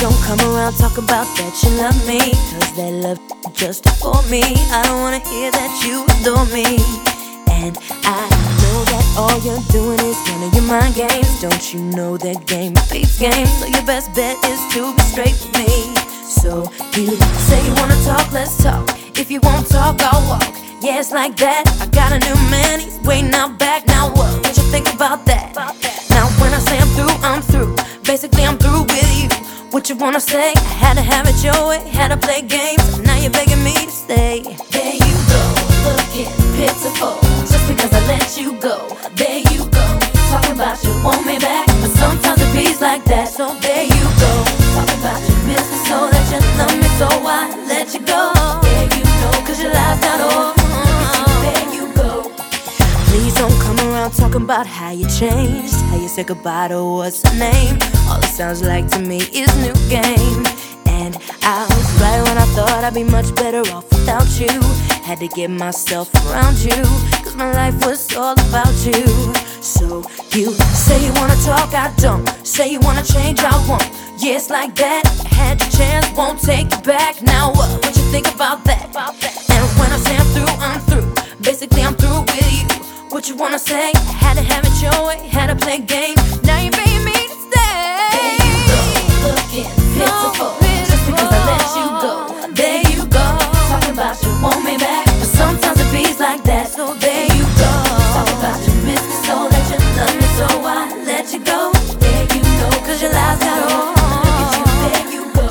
don't come around talk about that you love me, cause that love just for me. I don't wanna hear that you adore me. And I know that all you're doing is one of your mind games. Don't you know that game beats game? So your best bet is to be straight with me. So you say you wanna talk, let's talk. If you won't talk, I'll walk. Yeah, it's like that. I got a new man, he's waiting out back. Now what you think about that? Now when I say I'm through, I'm through. Basically I'm through with you. What you wanna say? I had to have it your way, had to play games. Now you're begging me to stay. There you go, looking pitiful, just because I let you go. There you go, talking about you want me back, but sometimes it beats like that. So there you go, talking about you miss me so that you love me, so I let you go. There you go, cause your life's not over. There you go. Please don't come around talking about how you changed, how you said goodbye to what's her name. All it sounds like to me is new game. And I was right when I thought I'd be much better off without you. Had to get myself around you, cause my life was all about you. So you say you wanna talk, I don't. Say you wanna change, I won't. Yeah, it's like that. Had your chance, won't take it back. Now what you think about that? And when I say I'm through, I'm through. Basically I'm through with you. What you wanna say? I had to have it your way, had to play games. Now you're begging me to stay. There you go, looking pitiful, just because I let you go. There you go, talking about you want me back, but sometimes it beats like that. So there you go, talking about you miss me so that you love me, so I let you go. There you go, cause your life's got on. Look at you, there you go.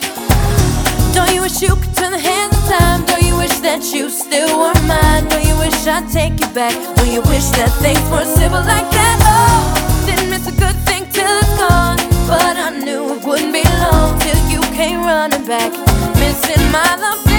Don't you wish you could turn the hands of time? Don't you wish that you still were mine? Don't you wish I'd take you back? Don't you wish that things were simple like that? Oh, didn't miss a good thing till it's gone, but I knew it wouldn't be long till you came running back, missing my love.